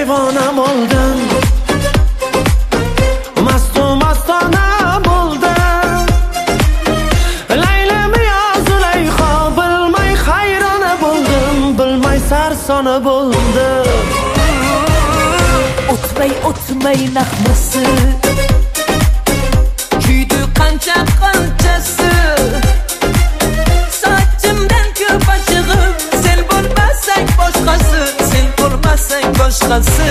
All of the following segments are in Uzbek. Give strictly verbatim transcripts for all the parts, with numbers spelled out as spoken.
devona bo'ldim, mastu mastona bo'ldim. Layla yo Zulayho bilmay hayrona bo'ldim, bilmay sarsona bo'ldim. O'tmay o'tmay naqmasi kuydi qancha qanchasi. Sochimdan ko'p ashig'im, sen bo'lmasang boshqasi, sen bo'lmasang boshqasi.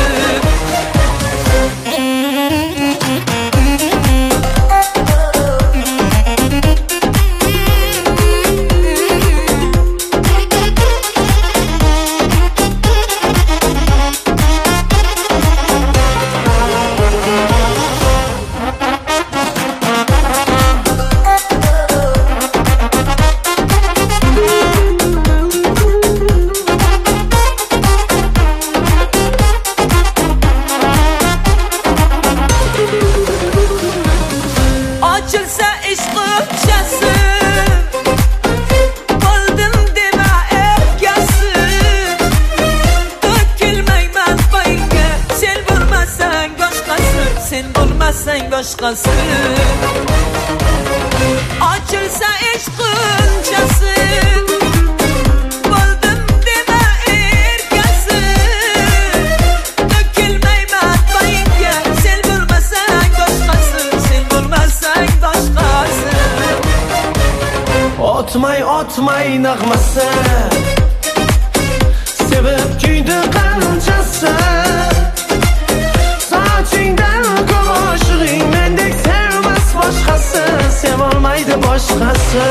Açılsa ishq o'chasi, bo'ldim dema erkasi. To'kilmayman poyga, sen bo'lmasang boshqasi, sen bo'lmasang boshqasi. Açılsa ishq o'chasi, bo'ldim dema erkasi. To'kilmayman poyga, sen bo'lmasang boshqasi, sen bo'lmasang boshqasi. O'tmay o'tmay nag'masi, sevib kuydi qanchasi. Sochingdan ko'p oshig'ing, mendek sevmas boshqasi, sevolmaydi boshqasi.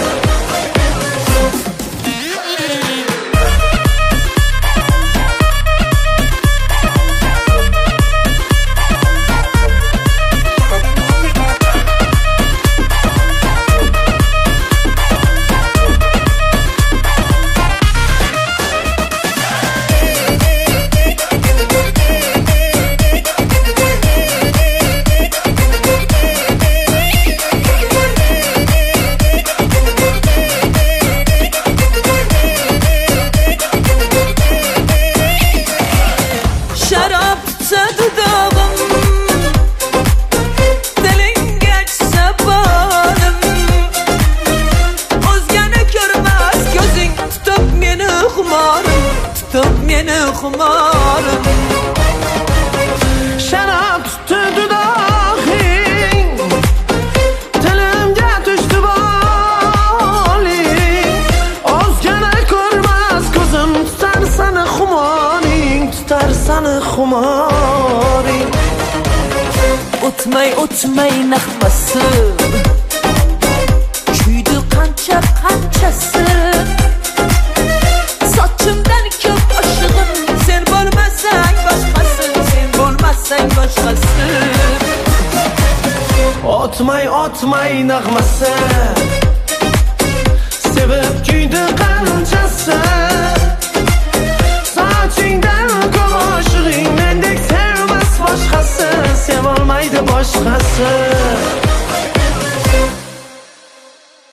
Şarapsa dudağım, dilin geçse balım. O'zgani ko'rmas ko'zing, tutup meni xumorim, tutup meni xumorim. Sharab tutdi dudog'ing, tilimga tushdi boling. O'zgani ko'rmas ko'zim, tutar sani xumoring, tutar sani xumoring. O'tmay o'tmay naqmasi kuydi qancha qanchasi. Sochimdan ko'p oshig'im, sen bo'lmasang boshqasi, sen bo'lmasang boshqasi. O'tmay o'tmay nag'masi, sevib kuydi qanchasi. Sochingdan ko'p oshig'ing, mendek sevmas boshqasi, sevolmaydi boshqasi.